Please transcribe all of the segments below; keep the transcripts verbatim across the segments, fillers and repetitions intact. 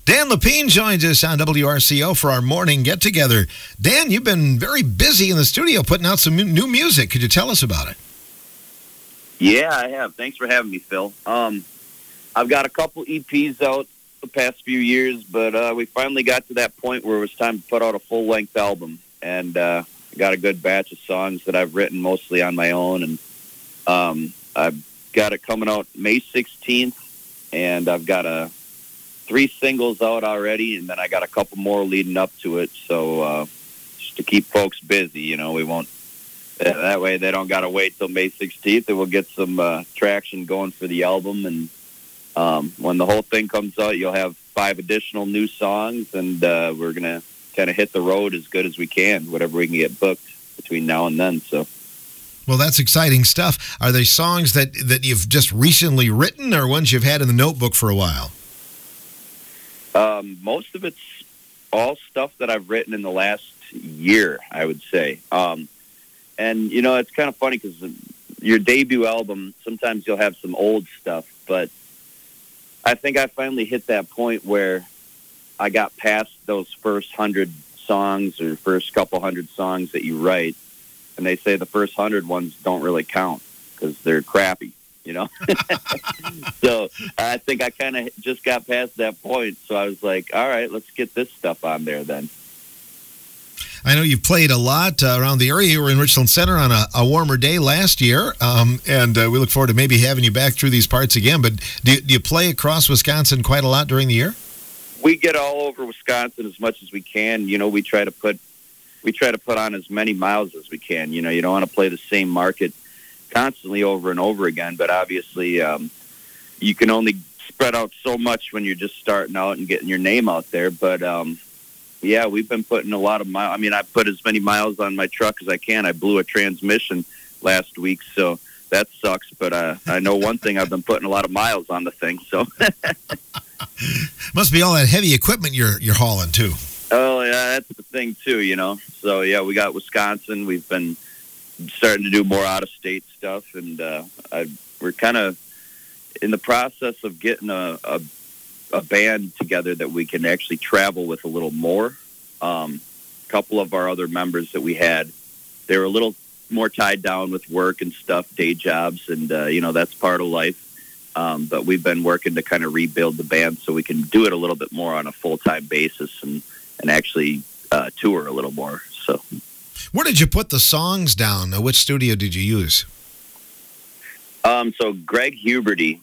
Dan Lepine joins us on W R C O for our morning get-together. Dan, you've been very busy in the studio putting out some new music. Could you tell us about it? Yeah, I have. Thanks for having me, Phil. Um, I've got a couple E Ps out the past few years, but uh, we finally got to that point where it was time to put out a full-length album. And uh, I got a good batch of songs that I've written mostly on my own. And um, I've got it coming out May sixteenth, and I've got a three singles out already, and then I got a couple more leading up to it. So uh, just to keep folks busy, you know, we won't. That way they don't got to wait till May sixteenth, and we'll get some uh, traction going for the album. And um, when the whole thing comes out, you'll have five additional new songs, and uh, we're going to kind of hit the road as good as we can, whatever we can get booked between now and then. So. Well, that's exciting stuff. Are they songs that, that you've just recently written, or ones you've had in the notebook for a while? Um, most of it's all stuff that I've written in the last year, I would say. Um, and, you know, it's kind of funny because your debut album, sometimes you'll have some old stuff, but I think I finally hit that point where I got past those first hundred songs or first couple hundred songs that you write, and they say the first hundred ones don't really count because they're crappy. You know, so I think I kind of just got past that point. So I was like, all right, let's get this stuff on there then. I know you've played a lot uh, around the area. You were in Richland Center on a, a warmer day last year, um, and uh, we look forward to maybe having you back through these parts again. But do you, do you play across Wisconsin quite a lot during the year? We get all over Wisconsin as much as we can. You know, we try to put we try to put on as many miles as we can. You know, you don't want to play the same market constantly over and over again, but obviously um, you can only spread out so much when you're just starting out and getting your name out there. But um, yeah, we've been putting a lot of miles. I mean, I put as many miles on my truck as I can. I blew a transmission last week, so that sucks. But uh, I know one thing, I've been putting a lot of miles on the thing. So must be all that heavy equipment you're you're hauling too. Oh yeah, that's the thing too. You know, so yeah, we got Wisconsin. We've been starting to do more out-of-state stuff, and uh, I, we're kind of in the process of getting a, a, a band together that we can actually travel with a little more. Um, a couple of our other members that we had, they were a little more tied down with work and stuff, day jobs, and, uh, you know, that's part of life. Um, but we've been working to kind of rebuild the band so we can do it a little bit more on a full-time basis and, and actually uh, tour a little more, so... Where did you put the songs down? Which studio did you use? Um, so Greg Huberty,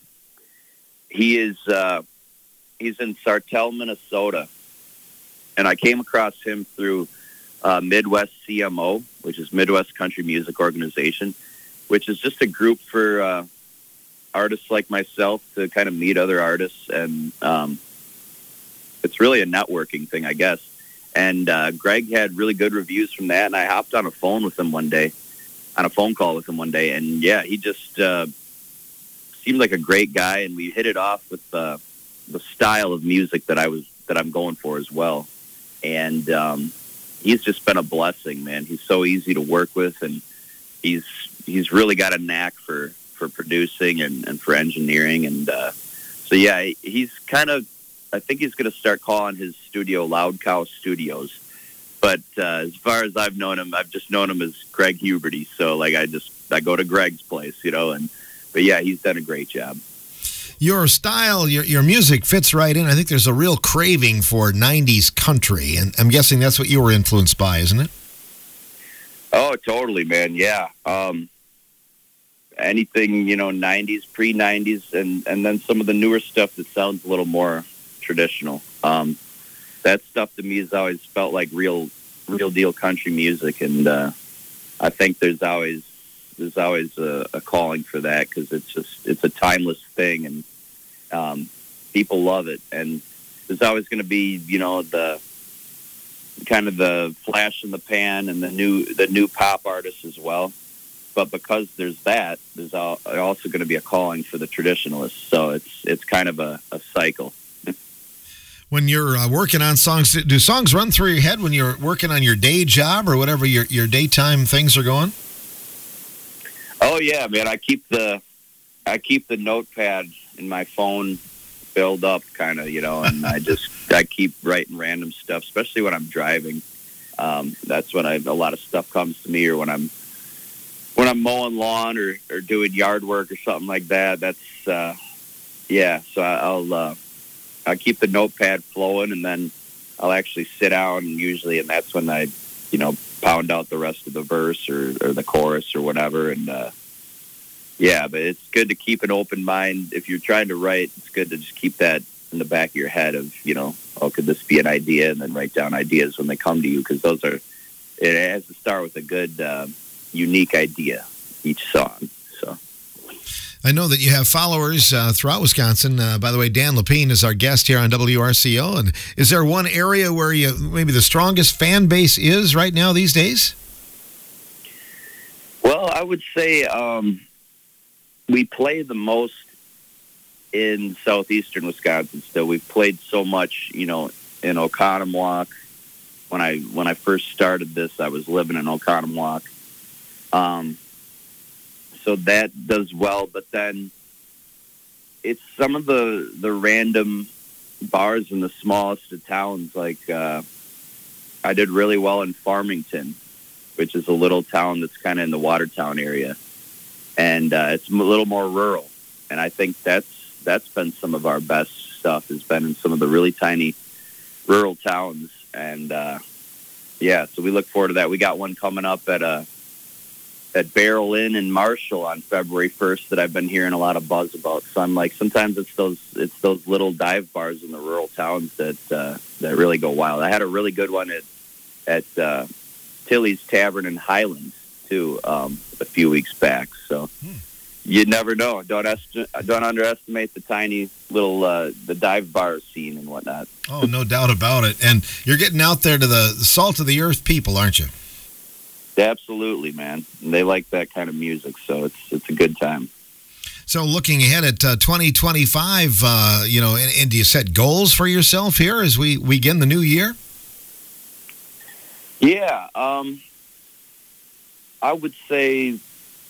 he is uh, he's in Sartell, Minnesota, and I came across him through uh, Midwest C M O, which is Midwest Country Music Organization, which is just a group for uh, artists like myself to kind of meet other artists, and um, it's really a networking thing, I guess. And uh, Greg had really good reviews from that, and I hopped on a phone with him one day, on a phone call with him one day, and yeah, he just uh, seemed like a great guy, and we hit it off with uh, the style of music that I was that I'm going for as well. And um, he's just been a blessing, man. He's so easy to work with, and he's he's really got a knack for, for producing and, and for engineering, and uh, so yeah, he's kind of. I think he's going to start calling his studio Loud Cow Studios. But uh, as far as I've known him, I've just known him as Greg Huberty. So, like, I just I go to Greg's place, you know. And but yeah, he's done a great job. Your style, your your music fits right in. I think there's a real craving for nineties country, and I'm guessing that's what you were influenced by, isn't it? Oh, totally, man. Yeah. Um, anything, you know, nineties, pre-nineties, and and then some of the newer stuff that sounds a little more traditional. Um, that stuff to me has always felt like real, real deal country music, and uh, I think there's always there's always a, a calling for that because it's just it's a timeless thing, and um, people love it. And there's always going to be, you know, the kind of the flash in the pan and the new the new pop artists as well. But because there's that, there's also going to be a calling for the traditionalists. So it's it's kind of a, a cycle. When you're uh, working on songs, do songs run through your head when you're working on your day job or whatever your, your daytime things are going? Oh yeah, man. I keep the I keep the notepad in my phone filled up, kind of, you know. And I just I keep writing random stuff, especially when I'm driving. Um, that's when I, a lot of stuff comes to me, or when I'm when I'm mowing lawn or, or doing yard work or something like that. That's uh, yeah. So I'll uh, I'll keep the notepad flowing, and then I'll actually sit down, and usually, and that's when I, you know, pound out the rest of the verse or, or the chorus or whatever. And uh, yeah, but it's good to keep an open mind. If you're trying to write, it's good to just keep that in the back of your head of, you know, oh, could this be an idea? And then write down ideas when they come to you, because those are, it has to start with a good, uh, unique idea, each song. So I know that you have followers uh, throughout Wisconsin. Uh, by the way, Dan Lepine is our guest here on W R C O. And is there one area where you maybe the strongest fan base is right now these days? Well, I would say um, we play the most in southeastern Wisconsin still. We've played so much, you know, in Oconomowoc. When I when I first started this, I was living in Oconomowoc. Um So that does well, but then it's some of the, the random bars in the smallest of towns. Like uh, I did really well in Farmington, which is a little town that's kind of in the Watertown area, and uh, it's a little more rural. And I think that's that's been some of our best stuff, has been in some of the really tiny rural towns. And uh, yeah, so we look forward to that. We got one coming up at a. at Barrel Inn in Marshall on February first that I've been hearing a lot of buzz about. So I'm like, sometimes it's those it's those little dive bars in the rural towns that uh, that really go wild. I had a really good one at at uh, Tilly's Tavern in Highlands too um, a few weeks back. So hmm. you never know. Don't est- don't underestimate the tiny little uh, the dive bar scene and whatnot. Oh, no doubt about it. And you're getting out there to the, the salt of the earth people, aren't you? Absolutely, man. They like that kind of music, so it's it's a good time. So looking ahead at uh, twenty twenty-five, uh, you know, and, and do you set goals for yourself here as we, we begin the new year? Yeah, um, I would say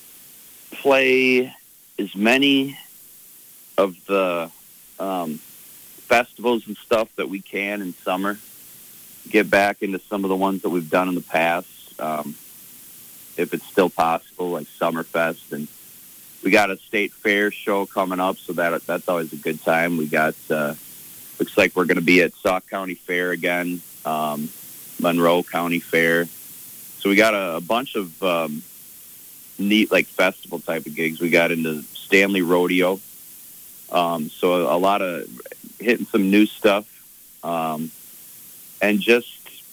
play as many of the um, festivals and stuff that we can in summer. Get back into some of the ones that we've done in the past. Um, if it's still possible, like Summerfest. And we got a state fair show coming up, so that that's always a good time. We got, uh, looks like we're going to be at Sauk County Fair again, um, Monroe County Fair. So we got a, a bunch of um, neat, like, festival type of gigs. We got into Stanley Rodeo. Um, so a, a lot of hitting some new stuff. Um, and just,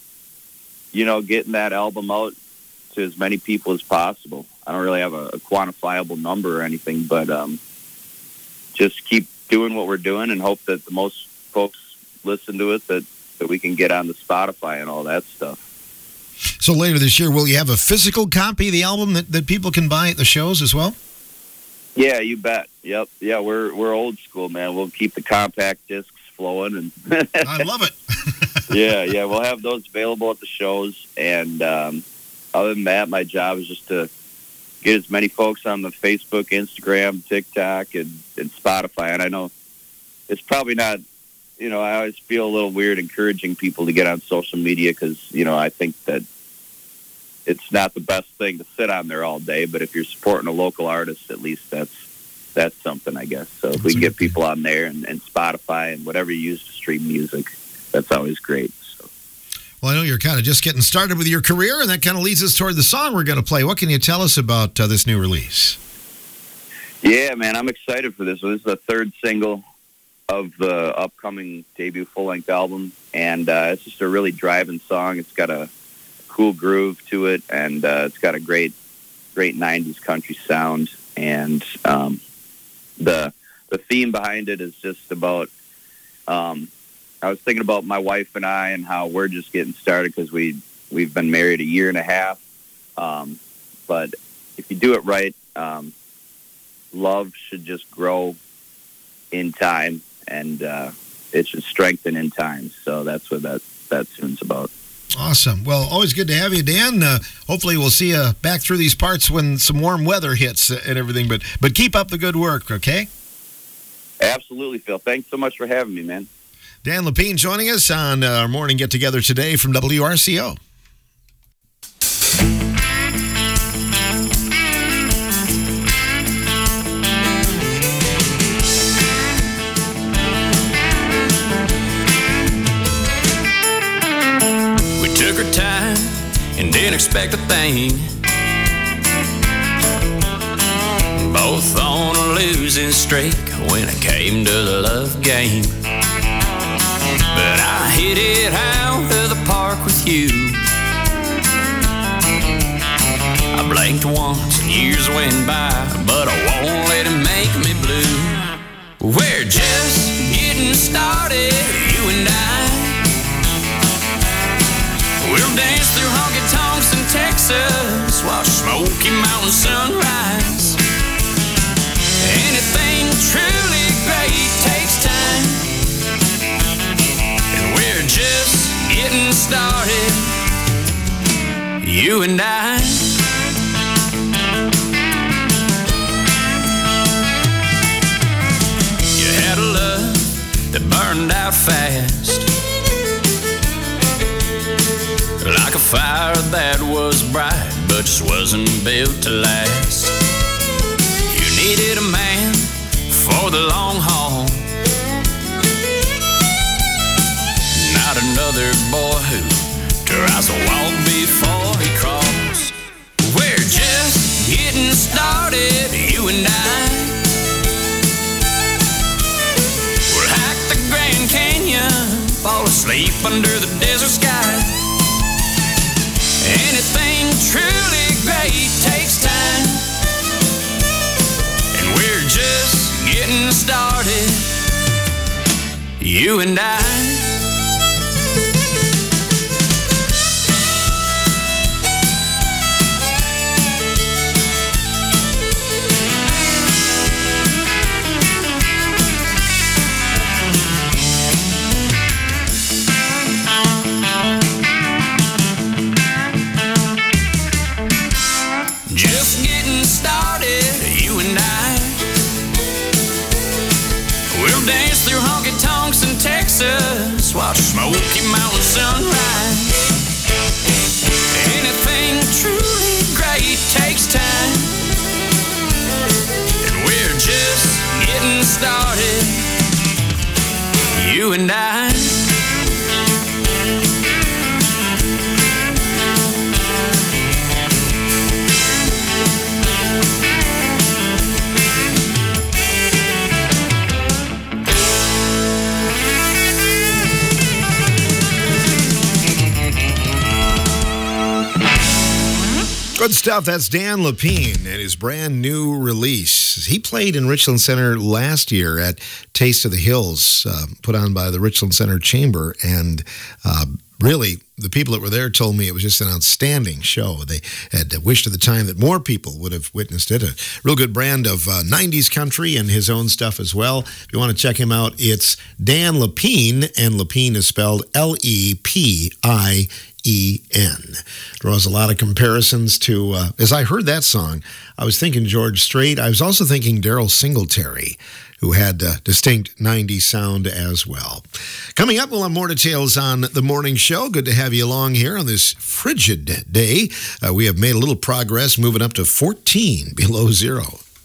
you know, getting that album out to as many people as possible. I don't really have a, a quantifiable number or anything, but um, just keep doing what we're doing and hope that the most folks listen to it, that, that we can get on the Spotify and all that stuff. So later this year, will you have a physical copy of the album that, that people can buy at the shows as well? Yeah, you bet. Yep. Yeah, we're we're old school, man. We'll keep the compact discs flowing. and I love it. yeah, yeah, we'll have those available at the shows. And um, other than that, my job is just to get as many folks on the Facebook, Instagram, TikTok, and, and Spotify. And I know it's probably not, you know, I always feel a little weird encouraging people to get on social media because, you know, I think that it's not the best thing to sit on there all day. But if you're supporting a local artist, at least that's that's something, I guess. So if we can get people on there and, and Spotify and whatever you use to stream music, that's always great. So. Well, I know you're kind of just getting started with your career, and that kind of leads us toward the song we're going to play. What can you tell us about uh, this new release? Yeah, man, I'm excited for this. So this is the third single of the upcoming debut full-length album, and uh, it's just a really driving song. It's got a cool groove to it, and uh, it's got a great, great nineties country sound. And um, the the theme behind it is just about. Um, I was thinking about my wife and I and how we're just getting started because we we've been married a year and a half. Um, but if you do it right, um, love should just grow in time, and uh, it should strengthen in time. So that's what that that tune's about. Awesome. Well, always good to have you, Dan. Uh, hopefully we'll see you back through these parts when some warm weather hits and everything. But but keep up the good work, okay? Absolutely, Phil. Thanks so much for having me, man. Dan Lepine joining us on our morning get-together today from W R C O. We took our time and didn't expect a thing. Both on a losing streak when it came to the love game. But I hit it out of the park with you. I blinked once and years went by, but I won't let it make me blue. We're just getting started, you and I. We'll dance through honky-tonks in Texas, watch Smoky Mountain sunrise. Anything truly great takes time, and we're just getting started, you and I. You had a love that burned out fast, like a fire that was bright but just wasn't built to last. You needed a man for the long haul, not another boy who tries to walk before he crawls. We're just getting started, you and I. We'll hike the Grand Canyon, fall asleep under the desert sky. Anything truly great takes time, and we're just getting started, you and I. Just getting started, you and I. We'll dance through honky-tonks in Texas, watch Smoky Mountain sunrise. Anything truly great takes time, and we're just getting started, you and I. Good stuff. That's Dan Lepine and his brand new release. He played in Richland Center last year at Taste of the Hills, uh, put on by the Richland Center Chamber. And uh, really, the people that were there told me it was just an outstanding show. They had wished at the time that more people would have witnessed it. A real good brand of uh, nineties country and his own stuff as well. If you want to check him out, it's Dan Lepine, and Lepine is spelled L E P I E N. Draws a lot of comparisons to, uh, as I heard that song, I was thinking George Strait. I was also thinking Daryl Singletary, who had a distinct nineties sound as well. Coming up, we'll have more details on the morning show. Good to have you along here on this frigid day. Uh, we have made a little progress, moving up to fourteen below zero.